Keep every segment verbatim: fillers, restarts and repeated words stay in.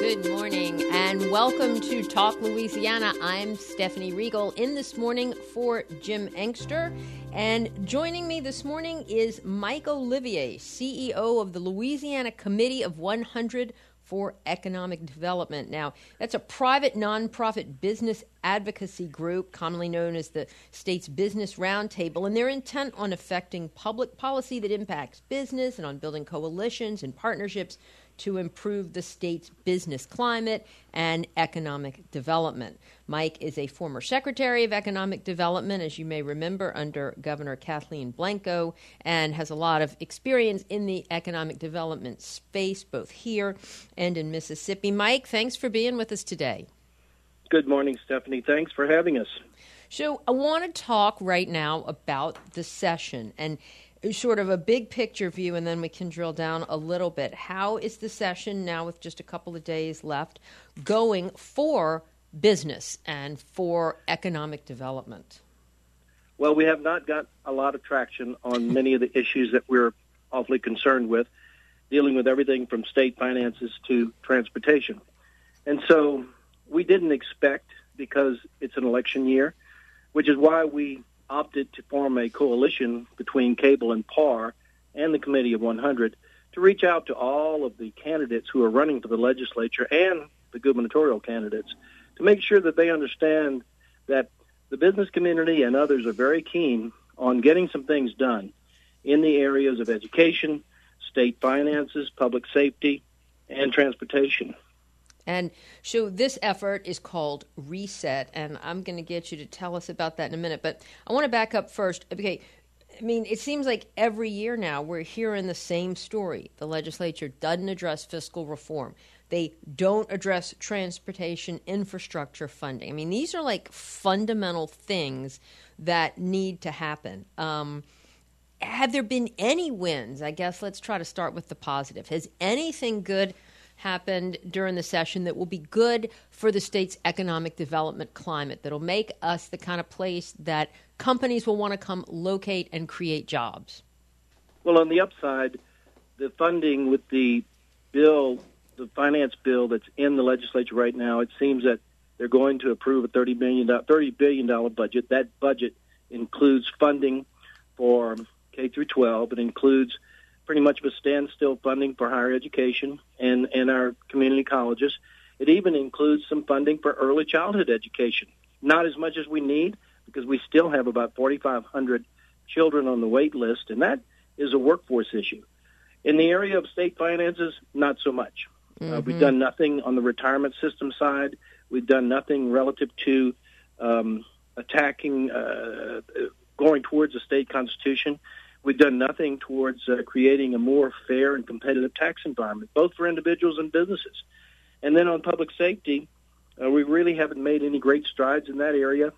Good morning and welcome to Talk Louisiana. I'm Stephanie Riegel in this morning for Jim Engster. And joining me this morning is Mike Olivier, C E O of the Louisiana Committee of one hundred for Economic Development. Now, that's a private nonprofit business advocacy group, commonly known as the state's Business Roundtable, and they're intent on affecting public policy that impacts business and on building coalitions and partnerships to improve the state's business climate and economic development. Mike is a former Secretary of Economic Development, as you may remember, under Governor Kathleen Blanco, and has a lot of experience in the economic development space, both here and in Mississippi. Mike, thanks for being with us today. Good morning, Stephanie. Thanks for having us. So I want to talk right now about the session and sort of a big picture view, and then we can drill down a little bit. How is the session now, with just a couple of days left, going for business and for economic development? Well, we have not got a lot of traction on many of the issues that we're awfully concerned with, dealing with everything from state finances to transportation. And so we didn't expect, because it's an election year, which is why we opted to form a coalition between Cable and P A R and the Committee of one hundred to reach out to all of the candidates who are running for the legislature and the gubernatorial candidates to make sure that they understand that the business community and others are very keen on getting some things done in the areas of education, state finances, public safety, and transportation. And so this effort is called Reset, and I'm going to get you to tell us about that in a minute. But I want to back up first. Okay, I mean, it seems like every year now we're hearing the same story. The legislature doesn't address fiscal reform. They don't address transportation infrastructure funding. I mean, these are like fundamental things that need to happen. Um, have there been any wins? I guess let's try to start with the positive. Has anything good happened during the session that will be good for the state's economic development climate, that'll make us the kind of place that companies will want to come locate and create jobs? Well, on the upside, the funding with the bill, the finance bill that's in the legislature right now, it seems that they're going to approve a thirty billion dollars, thirty billion dollars budget. That budget includes funding for K through twelve. It includes pretty much of a standstill funding for higher education and, and our community colleges. It even includes some funding for early childhood education. Not as much as we need, because we still have about forty-five hundred children on the wait list, and that is a workforce issue. In the area of state finances, not so much. Mm-hmm. Uh, we've done nothing on the retirement system side. We've done nothing relative to um, attacking, uh, going towards the state constitution. We've done nothing towards uh, creating a more fair and competitive tax environment, both for individuals and businesses. And then on public safety, uh, we really haven't made any great strides in that area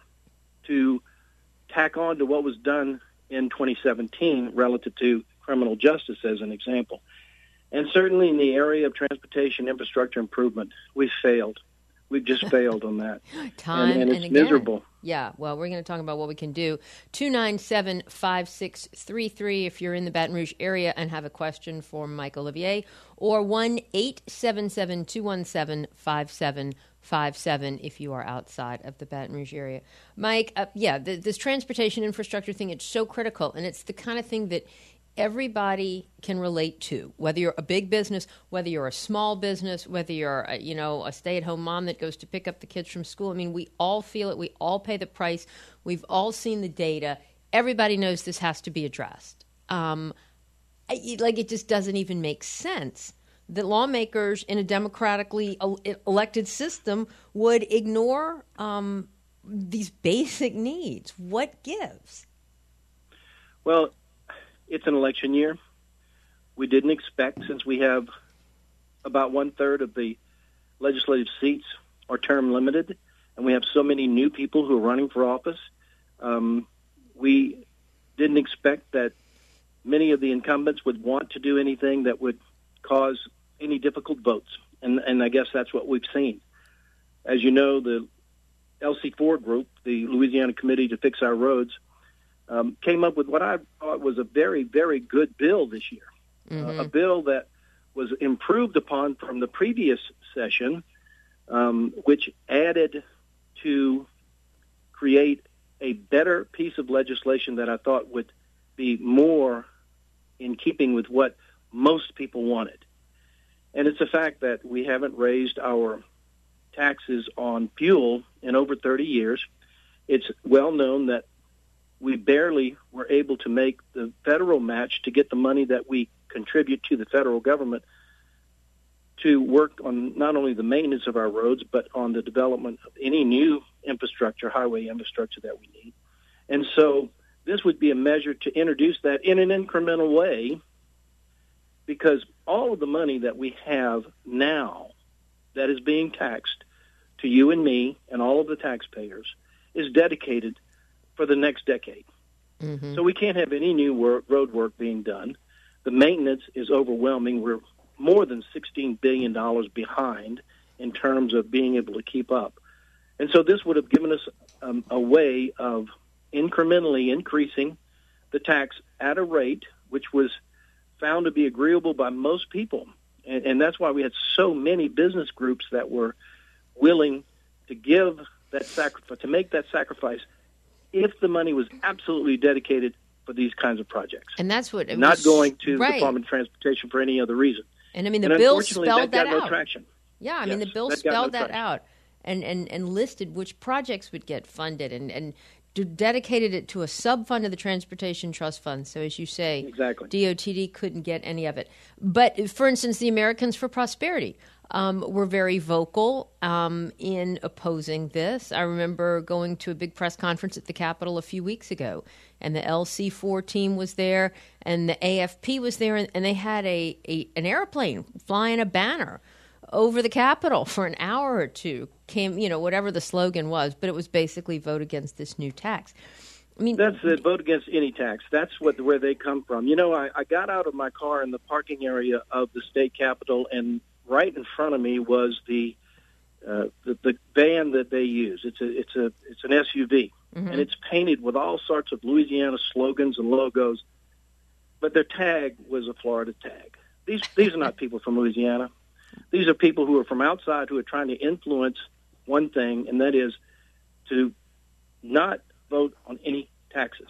to tack on to what was done in twenty seventeen relative to criminal justice, as an example. And certainly in the area of transportation infrastructure improvement, we've failed. We've just failed on that. Time and, and it's and again. miserable. Yeah, well, we're going to talk about what we can do. two nine seven, five six three three if you're in the Baton Rouge area and have a question for Mike Olivier, or one eight seven seven, two one seven, five seven five seven if you are outside of the Baton Rouge area. Mike, uh, yeah, the, this transportation infrastructure thing, it's so critical, and it's the kind of thing that everybody can relate to, whether you're a big business, whether you're a small business, whether you're a, you know, a stay-at-home mom that goes to pick up the kids from school. I mean, we all feel it. We all pay the price. We've all seen the data. Everybody knows this has to be addressed. Um, I, like, it just doesn't even make sense that lawmakers in a democratically elected system would ignore um, these basic needs. What gives? Well, it's an election year. We didn't expect, since we have about one-third of the legislative seats are term limited, and we have so many new people who are running for office, um, we didn't expect that many of the incumbents would want to do anything that would cause any difficult votes. And, and I guess that's what we've seen. As you know, the L C four group, the Louisiana Committee to Fix Our Roads, um, came up with what I thought was a very, very good bill this year. Mm-hmm. Uh, a bill that was improved upon from the previous session, um, which added to create a better piece of legislation that I thought would be more in keeping with what most people wanted. And it's a fact that we haven't raised our taxes on fuel in over thirty years. It's well known that we barely were able to make the federal match to get the money that we contribute to the federal government to work on not only the maintenance of our roads, but on the development of any new infrastructure, highway infrastructure that we need. And so this would be a measure to introduce that in an incremental way, because all of the money that we have now that is being taxed to you and me and all of the taxpayers is dedicated for the next decade. Mm-hmm. So we can't have any new work, road work being done. The maintenance is overwhelming. We're more than sixteen billion dollars behind in terms of being able to keep up. And so this would have given us um, a way of incrementally increasing the tax at a rate which was found to be agreeable by most people. And, and that's why we had so many business groups that were willing to give that sacrifice, to make that sacrifice, if the money was absolutely dedicated for these kinds of projects. And that's what it not was, going to right. the Department of Transportation for any other reason. And I mean, the and bill spelled that, that got out. No traction. Yeah, I yes, mean, the bill that spelled no that traction. out and, and, and listed which projects would get funded and, and d- dedicated it to a sub-fund of the Transportation Trust Fund. So as you say, exactly. D O T D couldn't get any of it. But, for instance, the Americans for Prosperity um, were very vocal um, in opposing this. I remember going to a big press conference at the Capitol a few weeks ago, and the L C four team was there, and the A F P was there, and, and they had a, a an airplane flying a banner over the Capitol for an hour or two. Came, you know, whatever the slogan was, but it was basically vote against this new tax. I mean, that's it. Vote against any tax. That's what where they come from. You know, I, I got out of my car in the parking area of the state capitol, and right in front of me was the uh, the, the van that they use. It's a it's a it's an S U V, mm-hmm. and it's painted with all sorts of Louisiana slogans and logos. But their tag was a Florida tag. These these are not people from Louisiana. These are people who are from outside who are trying to influence one thing, and that is to not vote on any taxes.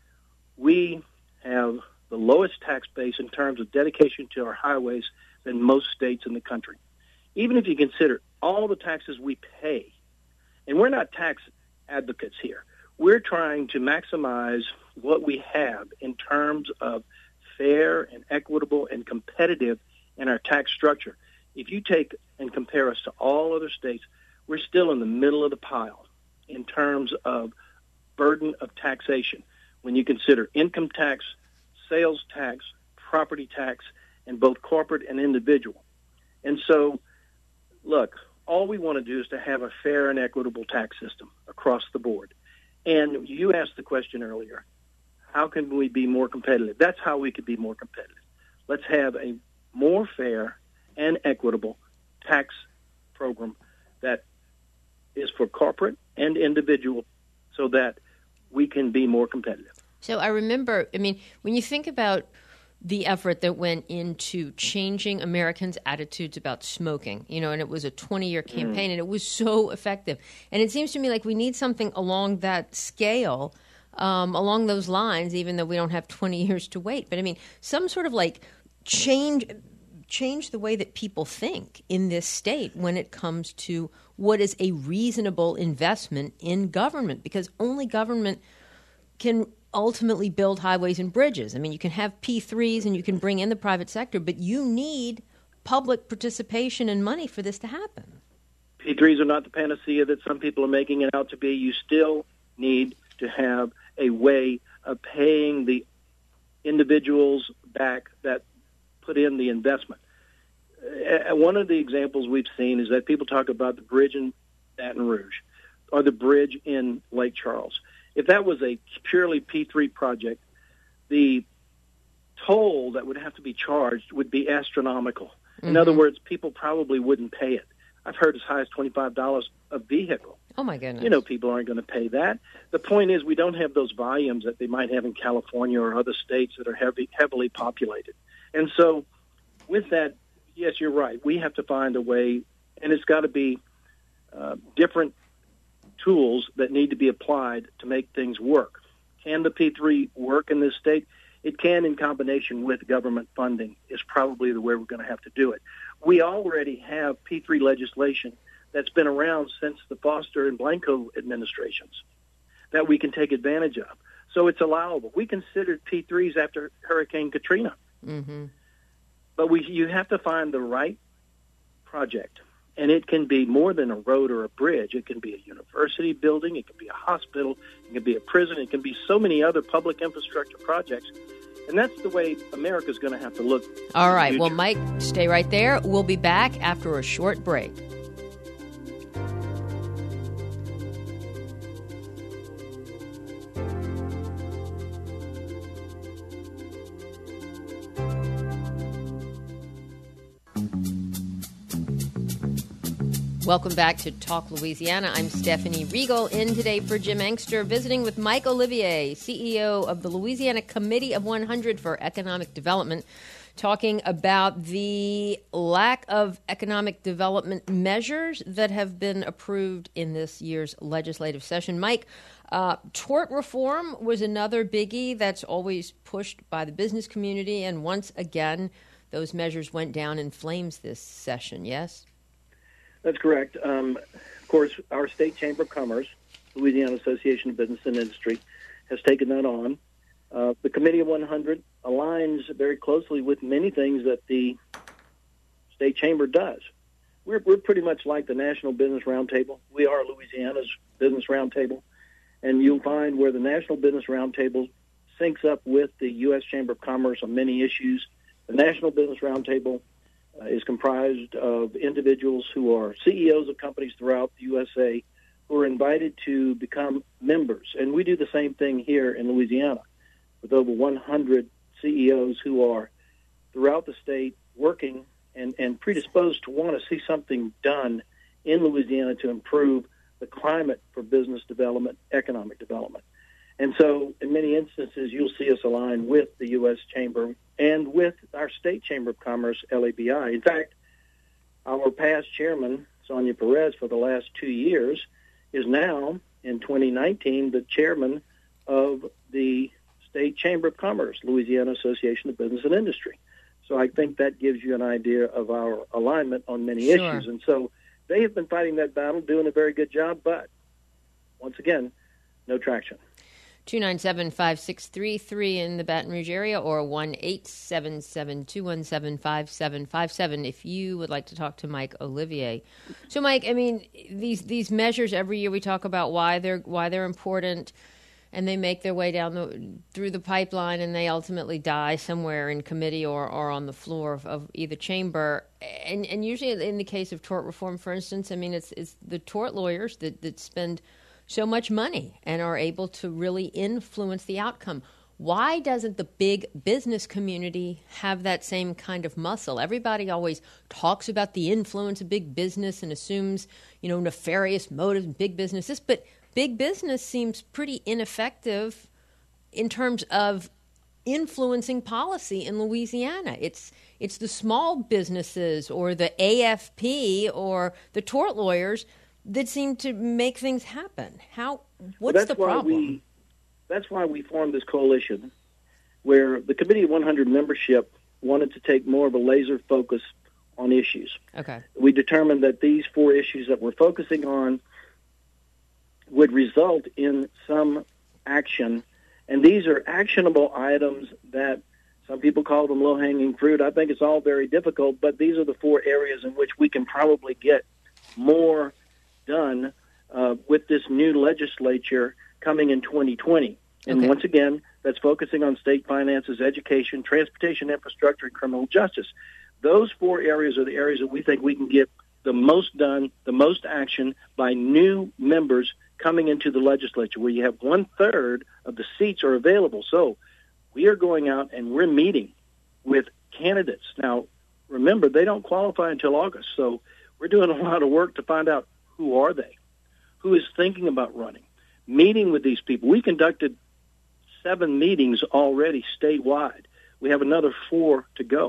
We have the lowest tax base in terms of dedication to our highways than most states in the country. Even if you consider all the taxes we pay, and we're not tax advocates here, we're trying to maximize what we have in terms of fair and equitable and competitive in our tax structure. If you take and compare us to all other states, we're still in the middle of the pile in terms of burden of taxation when you consider income tax, sales tax, property tax, and both corporate and individual. And so, look, all we want to do is to have a fair and equitable tax system across the board. And you asked the question earlier, how can we be more competitive? That's how we could be more competitive. Let's have a more fair and equitable tax program that is for corporate and individual so that we can be more competitive. So I remember, I mean, when you think about the effort that went into changing Americans' attitudes about smoking, you know, and it was a twenty-year campaign, mm. and it was so effective. And it seems to me like we need something along that scale, um, along those lines, even though we don't have twenty years to wait. But, I mean, some sort of, like, change change the way that people think in this state when it comes to what is a reasonable investment in government, because only government can ultimately build highways and bridges. I mean, you can have P threes and you can bring in the private sector, but you need public participation and money for this to happen. P threes are not the panacea that some people are making it out to be. You still need to have a way of paying the individuals back that put in the investment. Uh, one of the examples we've seen is that people talk about the bridge in Baton Rouge or the bridge in Lake Charles. If that was a purely P three project, the toll that would have to be charged would be astronomical. In mm-hmm. other words, people probably wouldn't pay it. I've heard as high as twenty-five dollars a vehicle. Oh, my goodness. You know, people aren't going to pay that. The point is we don't have those volumes that they might have in California or other states that are heavy, heavily populated. And so with that yes, you're right. We have to find a way, and it's got to be uh, different tools that need to be applied to make things work. Can the P three work in this state? It can, in combination with government funding, is probably the way we're going to have to do it. We already have P three legislation that's been around since the Foster and Blanco administrations that we can take advantage of. So it's allowable. We considered P threes after Hurricane Katrina. Mm-hmm. But we, you have to find the right project. And it can be more than a road or a bridge. It can be a university building. It can be a hospital. It can be a prison. It can be so many other public infrastructure projects. And that's the way America's going to have to look. All right. Well, Mike, stay right there. We'll be back after a short break. Welcome back to Talk Louisiana. I'm Stephanie Riegel, in today for Jim Engster, visiting with Mike Olivier, C E O of the Louisiana Committee of one hundred for Economic Development, talking about the lack of economic development measures that have been approved in this year's legislative session. Mike, uh, tort reform was another biggie that's always pushed by the business community, and once again, those measures went down in flames this session, yes? That's correct. Um, of course, our State Chamber of Commerce, Louisiana Association of Business and Industry, has taken that on. Uh, the Committee of one hundred aligns very closely with many things that the State Chamber does. We're, we're pretty much like the National Business Roundtable. We are Louisiana's Business Roundtable. And you'll find where the National Business Roundtable syncs up with the U S Chamber of Commerce on many issues. The National Business Roundtable Uh, is comprised of individuals who are C E Os of companies throughout the U S A who are invited to become members. And we do the same thing here in Louisiana with over one hundred C E Os who are throughout the state working and, and predisposed to want to see something done in Louisiana to improve the climate for business development, economic development. And so in many instances, you'll see us align with the U S Chamber and with our State Chamber of Commerce, L A B I. In fact, our past chairman, Sonia Perez, for the last two years, is now, in twenty nineteen, the chairman of the State Chamber of Commerce, Louisiana Association of Business and Industry. So I think that gives you an idea of our alignment on many Sure. issues. And so they have been fighting that battle, doing a very good job, but once again, no traction. two nine seven, five six three three in the Baton Rouge area, or one eight seven seven, two one seven, five seven five seven if you would like to talk to Mike Olivier. So, Mike, I mean, these these measures, every year we talk about why they're why they're important, and they make their way down the, through the pipeline, and they ultimately die somewhere in committee or, or on the floor of, of either chamber. And and usually in the case of tort reform, for instance, I mean, it's it's the tort lawyers that, that spend so much money and are able to really influence the outcome. Why doesn't the big business community have that same kind of muscle? Everybody always talks about the influence of big business and assumes, you know, nefarious motives in big businesses, but big business seems pretty ineffective in terms of influencing policy in Louisiana. It's it's the small businesses or the A F P or the tort lawyers that seem to make things happen. How? What's well, the problem? We, that's why we formed this coalition, where the Committee of one hundred membership wanted to take more of a laser focus on issues. Okay. We determined that these four issues that we're focusing on would result in some action, and these are actionable items that some people call them low-hanging fruit. I think it's all very difficult, but these are the four areas in which we can probably get more done uh, with this new legislature coming in twenty twenty. And Okay. once again, that's focusing on state finances, education, transportation infrastructure, and criminal justice. Those four areas are the areas that we think we can get the most done, the most action by new members coming into the legislature, where you have one-third of the seats are available. So we are going out and we're meeting with candidates. Now, remember, they don't qualify until August, so we're doing a lot of work to find out who are they, who is thinking about running, meeting with these people. We conducted seven meetings already statewide. We have another four to go.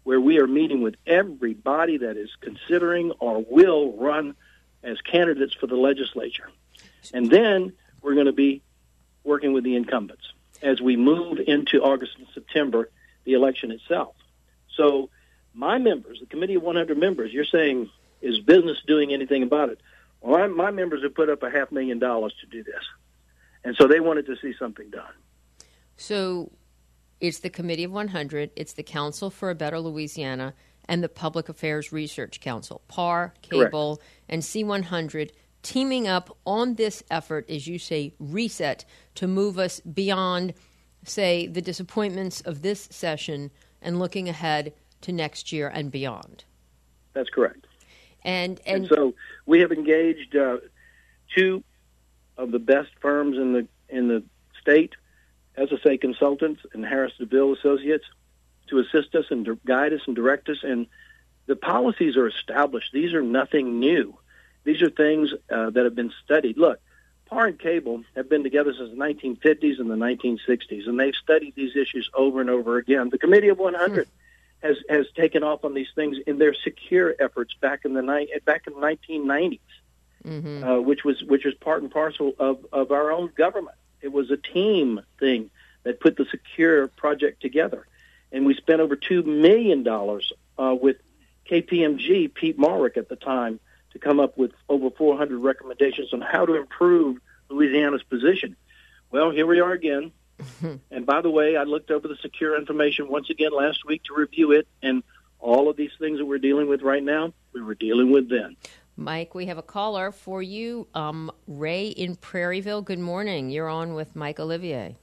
where we are meeting with everybody that is considering or will run as candidates for the legislature. And then we're going to be working with the incumbents as we move into August and September, the election itself. So my members, the Committee of one hundred members, you're saying, is business doing anything about it? Well, I, my members have put up a half million dollars to do this. And so they wanted to see something done. So it's the Committee of one hundred, it's the Council for a Better Louisiana, and the Public Affairs Research Council, P A R, Cable, correct, and C one hundred, teaming up on this effort, as you say, reset, to move us beyond, say, the disappointments of this session and looking ahead to next year and beyond. That's correct. And and, and so we have engaged uh, two of the best firms in the in the state, as I say, consultants and Harris DeVille Associates, to assist us and guide us and direct us. And the policies are established. These are nothing new. These are things uh, that have been studied. Look, P A R and Cable have been together since the nineteen fifties and the nineteen sixties, and they've studied these issues over and over again. The Committee of one hundred hmm. has has taken off on these things in their secure efforts back in the ni- back in the nineteen nineties, mm-hmm. uh, which was which was part and parcel of, of our own government. It was a team thing that put the secure project together, and we spent over two million dollars uh, with K P M G, Pete Malrick at the time, to come up with over four hundred recommendations on how to improve Louisiana's position. Well, here we are again. And by the way, I looked over the secure information once again last week to review it, and all of these things that we're dealing with right now, we were dealing with then. Mike, we have a caller for you. Um, Ray in Prairieville, good morning. You're on with Mike Olivier.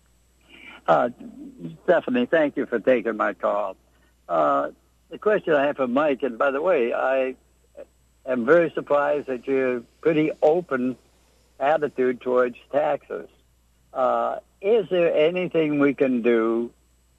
Uh, Stephanie, thank you for taking my call. Uh, the question I have for Mike, and by the way, I am very surprised at your pretty open attitude towards taxes. Uh, is there anything we can do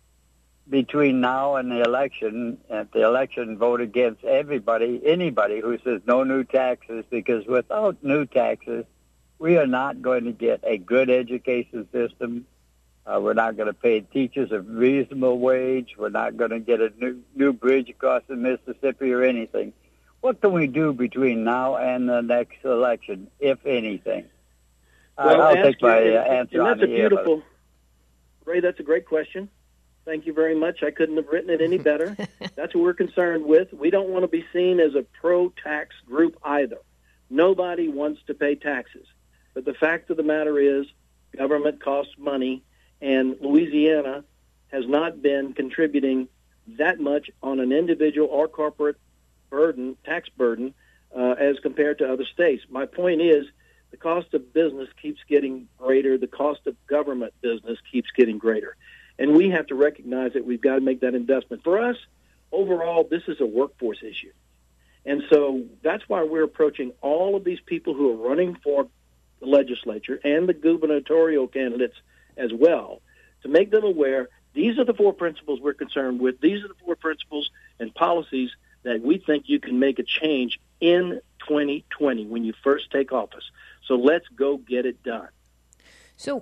between now and the election, at the election vote against everybody, anybody who says no new taxes? Because without new taxes, we are not going to get a good education system. Uh, we're not going to pay teachers a reasonable wage. We're not going to get a new, new bridge across the Mississippi or anything. What can we do between now and the next election, if anything? Well, I'll take my you, uh, answer and on that's the a beautiful, air, Ray, that's a great question. Thank you very much. I couldn't have written it any better. That's what we're concerned with. We don't want to be seen as a pro-tax group either. Nobody wants to pay taxes. But the fact of the matter is government costs money, and Louisiana has not been contributing that much on an individual or corporate burden, tax burden, uh, as compared to other states. My point is the cost of business keeps getting greater. The cost of government business keeps getting greater. And we have to recognize that we've got to make that investment. For us, overall, this is a workforce issue. And so that's why we're approaching all of these people who are running for the legislature and the gubernatorial candidates as well, to make them aware these are the four principles we're concerned with. These are the four principles and policies that we think you can make a change in twenty twenty when you first take office. So let's go get it done. So,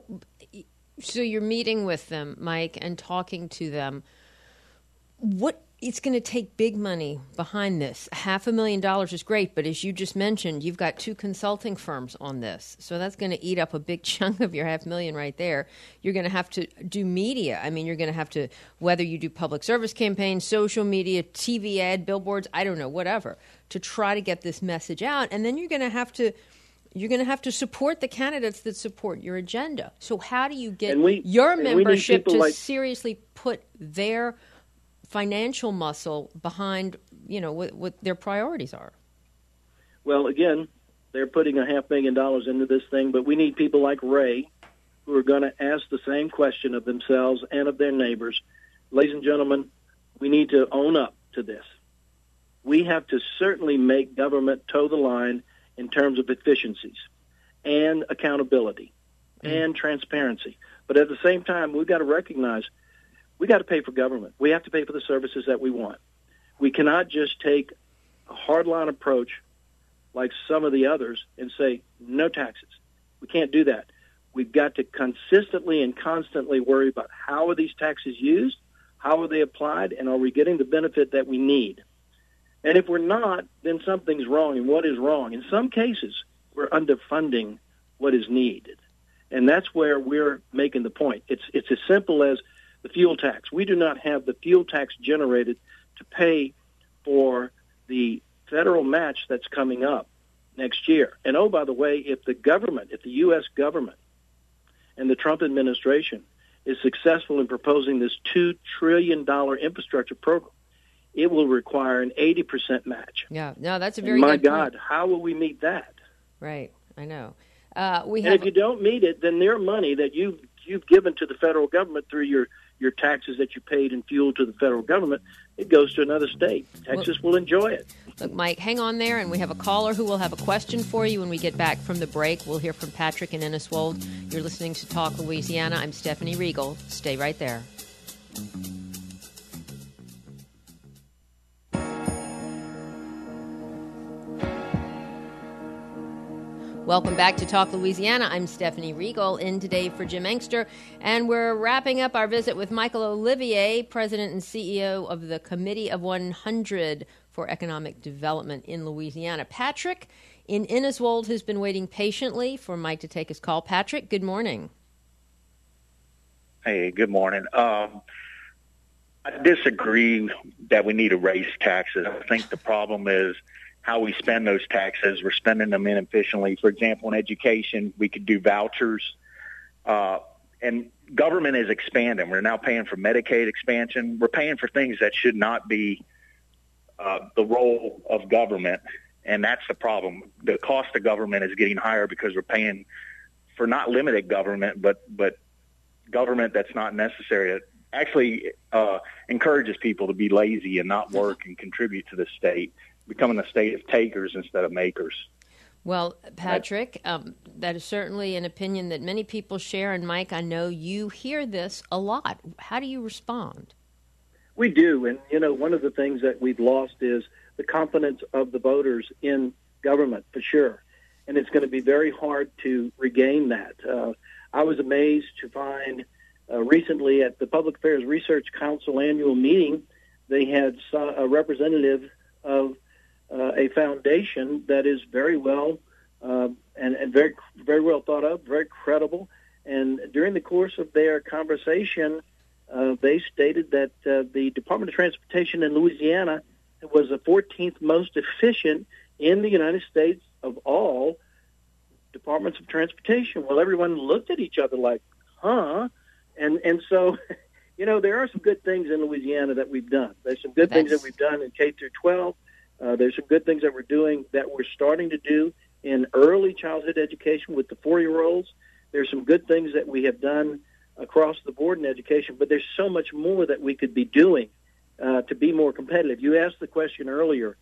so you're meeting with them, Mike, and talking to them. What it's going to take big money behind this. Half a million dollars is great, but as you just mentioned, you've got two consulting firms on this. So that's going to eat up a big chunk of your half million right there. You're going to have to do media. I mean, you're going to have to, whether you do public service campaigns, social media, T V ad, billboards, I don't know, whatever, to try to get this message out. And then you're going to have to You're going to have to support the candidates that support your agenda. So how do you get we, your membership to like, seriously put their financial muscle behind, you know, what, what their priorities are? Well, again, they're putting a half million dollars into this thing, but we need people like Ray who are going to ask the same question of themselves and of their neighbors. Ladies and gentlemen, we need to own up to this. We have to certainly make government toe the line in terms of efficiencies and accountability mm-hmm. and transparency. But at the same time, we've got to recognize we got to pay for government. We have to pay for the services that we want. We cannot just take a hardline approach like some of the others and say, no taxes. We can't do that. We've got to consistently and constantly worry about how are these taxes used, How are they applied? And are we getting the benefit that we need? And if we're not, then something's wrong. And what is wrong? In some cases, we're underfunding what is needed. And that's where we're making the point. It's it's as simple as the fuel tax. We do not have the fuel tax generated to pay for the federal match that's coming up next year. And oh, by the way, if the government, if the U S government and the Trump administration is successful in proposing this two trillion dollars infrastructure program, it will require an eighty percent match. Yeah, no, that's a very and my good God, point. How will we meet that? Right, I know. Uh, we and have, if you don't meet it, then their money that you've you've given to the federal government through your, your taxes that you paid in fuel to the federal government, it goes to another state. Texas well, will enjoy it. Look, Mike, hang on there, and we have a caller who will have a question for you when we get back from the break. We'll hear from Patrick in Inniswold. You're listening to Talk Louisiana. I'm Stephanie Riegel. Stay right there. Welcome back to Talk Louisiana. I'm Stephanie Riegel, in today for Jim Engster, and we're wrapping up our visit with Michael Olivier, President and C E O of the Committee of one hundred for Economic Development in Louisiana. Patrick in Inniswold has been waiting patiently for Mike to take his call. Patrick, good morning. Hey, good morning. Um, I disagree that we need to raise taxes. I think the problem is how we spend those taxes. We're spending them inefficiently. For example, in education, we could do vouchers. Uh, and government is expanding. We're now paying for Medicaid expansion. We're paying for things that should not be uh, the role of government, and that's the problem. The cost of government is getting higher because we're paying for not limited government, but, but government that's not necessary. It actually uh, encourages people to be lazy and not work and contribute to the state, becoming a state of takers instead of makers. Well, Patrick, um, that is certainly an opinion that many people share. And Mike, I know you hear this a lot. How do you respond? We do. And, you know, one of the things that we've lost is the confidence of the voters in government, for sure. And it's going to be very hard to regain that. Uh, I was amazed to find uh, recently at the Public Affairs Research Council annual meeting, they had a representative of Uh, a foundation that is very well uh, and, and very very well thought of, very credible. And during the course of their conversation, uh, they stated that uh, the Department of Transportation in Louisiana was the fourteenth most efficient in the United States of all departments of transportation. Well, everyone looked at each other like, huh? And and so, you know, there are some good things in Louisiana that we've done. There's some good That's... things that we've done in K through twelve. Uh, there's some good things that we're doing that we're starting to do in early childhood education with the four-year-olds. There's some good things that we have done across the board in education, but there's so much more that we could be doing uh, to be more competitive. You asked the question earlier,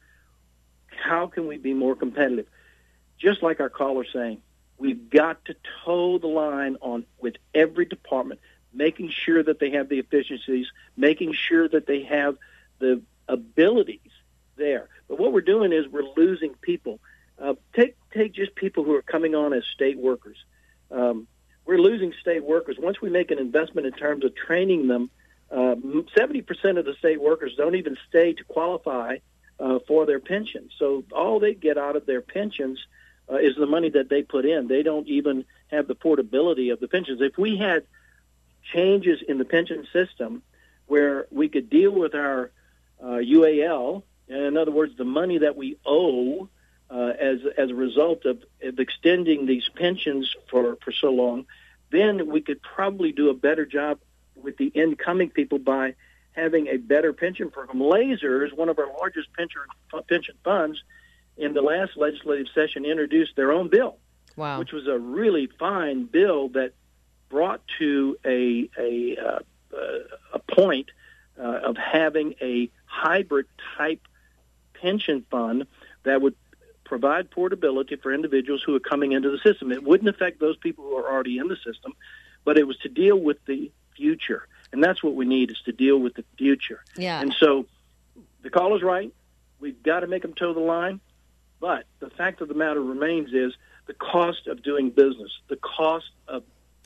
how can we be more competitive? Just like our caller saying, we've got to toe the line on with every department, making sure that they have the efficiencies, making sure that they have the abilities there. But what we're doing is we're losing people. Uh, take take just people who are coming on as state workers. Um, we're losing state workers. Once we make an investment in terms of training them, uh, seventy percent of the state workers don't even stay to qualify uh, for their pensions. So all they get out of their pensions uh, is the money that they put in. They don't even have the portability of the pensions. If we had changes in the pension system where we could deal with our uh, U A L, in other words, the money that we owe uh, as as a result of, of extending these pensions for, for so long, then we could probably do a better job with the incoming people by having a better pension program. Lasers, one of our largest pension pension funds, in the last legislative session introduced their own bill, wow. which was a really fine bill that brought to a a, uh, a point uh, of having a hybrid type pension fund that would provide portability for individuals who are coming into the system. It wouldn't affect those people who are already in the system, but it was to deal with the future. And that's what we need, is to deal with the future. Yeah. And so the caller's right. We've got to make them toe the line. But the fact of the matter remains is the cost of doing business, the cost of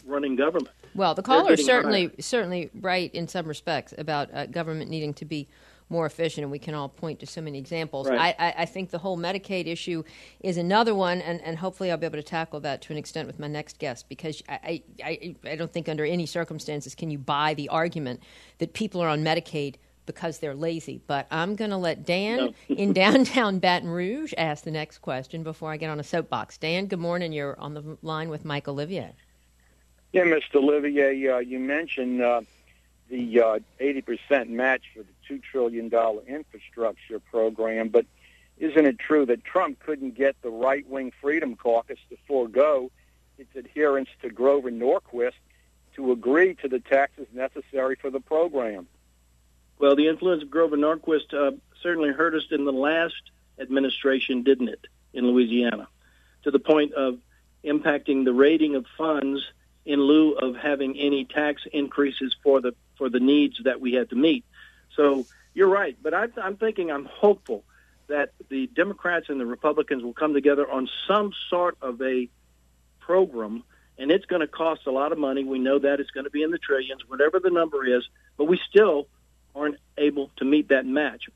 running government. Well, the caller is certainly higher. certainly right in some respects about uh, government needing to be more efficient, and we can all point to so many examples. Right. I, I, I think the whole Medicaid issue is another one, and, and hopefully I'll be able to tackle that to an extent with my next guest, because I, I, I don't think under any circumstances can you buy the argument that people are on Medicaid because they're lazy. But I'm going to let Dan no. in downtown Baton Rouge ask the next question before I get on a soapbox. Dan, good morning. You're on the line with Mike Olivier. Yeah, Mister Olivier, uh, you mentioned uh, the uh, eighty percent match for the two trillion dollars infrastructure program, but isn't it true that Trump couldn't get the right-wing Freedom Caucus to forego its adherence to Grover Norquist to agree to the taxes necessary for the program? Well, the influence of Grover Norquist uh, certainly hurt us in the last administration, didn't it, in Louisiana, to the point of impacting the rating of funds in lieu of having any tax increases for the for the needs that we had to meet. So you're right, but I, I'm thinking, I'm hopeful that the Democrats and the Republicans will come together on some sort of a program, and it's going to cost a lot of money. We know that it's going to be in the trillions, whatever the number is, but we still aren't able to meet that match.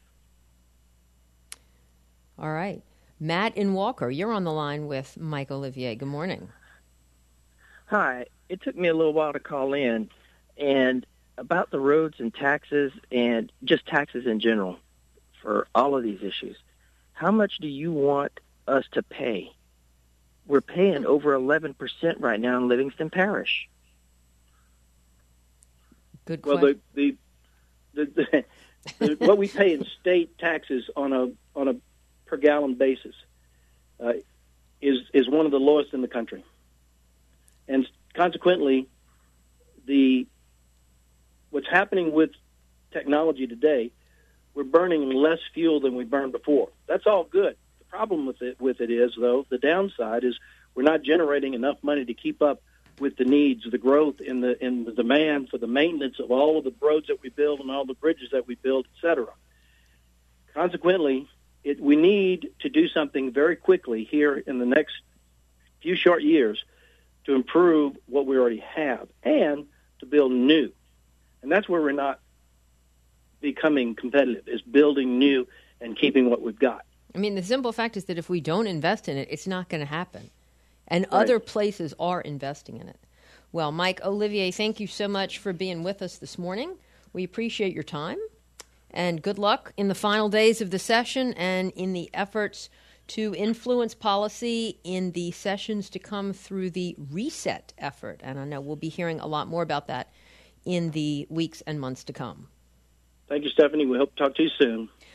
All right. Matt in Walker, you're on the line with Mike Olivier. Good morning. Hi. It took me a little while to call in, and about the roads and taxes and just taxes in general for all of these issues. How much do you want us to pay? We're paying over eleven percent right now in Livingston Parish. Good question. Well, the, the, the, the, the what we pay in state taxes on a on a per gallon basis uh, is is one of the lowest in the country, and consequently, the what's happening with technology today, we're burning less fuel than we burned before. That's all good. The problem with it with it is, though, the downside is we're not generating enough money to keep up with the needs, the growth in the in the demand for the maintenance of all of the roads that we build and all the bridges that we build, et cetera. Consequently, it, we need to do something very quickly here in the next few short years to improve what we already have and to build new. And that's where we're not becoming competitive, is building new and keeping what we've got. I mean, the simple fact is that if we don't invest in it, it's not going to happen. And Right. other places are investing in it. Well, Mike Olivier, thank you so much for being with us this morning. We appreciate your time. And good luck in the final days of the session and in the efforts to influence policy in the sessions to come through the reset effort. And I know we'll be hearing a lot more about that in the weeks and months to come. Thank you, Stephanie. We hope to talk to you soon.